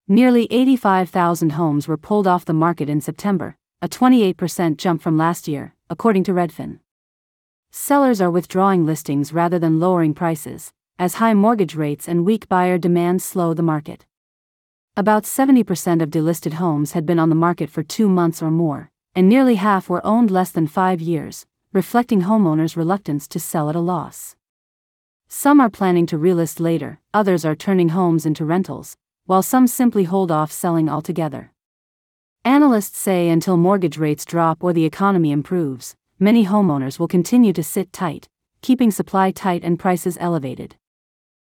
Nearly 85,000 homes were pulled off the market in September, a 28% jump from last year, according to Redfin. Sellers are withdrawing listings rather than lowering prices, as high mortgage rates and weak buyer demand slow the market. About 70% of delisted homes had been on the market for 2 months or more, and nearly half were owned less than 5 years, reflecting homeowners' reluctance to sell at a loss. Some are planning to relist later, others are turning homes into rentals, while some simply hold off selling altogether. Analysts say until mortgage rates drop or the economy improves, many homeowners will continue to sit tight, keeping supply tight and prices elevated.